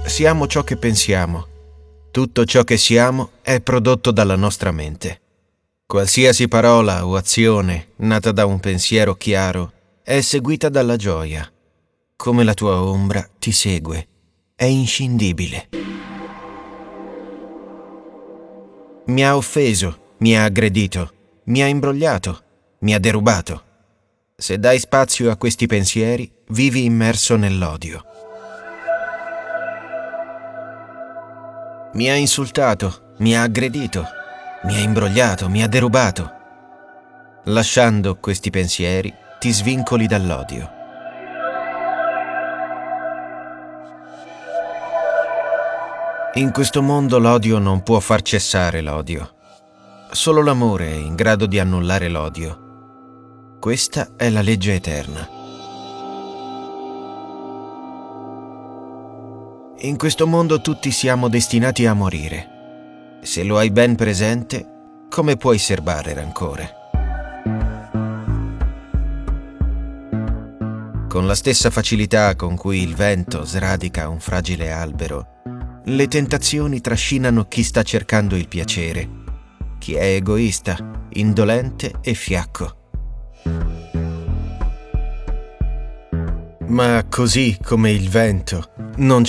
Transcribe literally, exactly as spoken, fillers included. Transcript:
Siamo ciò che pensiamo. Tutto ciò che siamo è prodotto dalla nostra mente. Qualsiasi parola o azione nata da un pensiero chiaro è seguita dalla gioia. Come la tua ombra ti segue. È inscindibile. Mi ha offeso, mi ha aggredito, mi ha imbrogliato, mi ha derubato. Se dai spazio a questi pensieri, vivi immerso nell'odio. Mi ha insultato, mi ha aggredito, mi ha imbrogliato, mi ha derubato. Lasciando questi pensieri, ti svincoli dall'odio. In questo mondo l'odio non può far cessare l'odio. Solo l'amore è in grado di annullare l'odio. Questa è la legge eterna. In questo mondo tutti siamo destinati a morire. Se lo hai ben presente, come puoi serbare rancore? Con la stessa facilità con cui il vento sradica un fragile albero, le tentazioni trascinano chi sta cercando il piacere, chi è egoista, indolente e fiacco. Ma così come il vento, non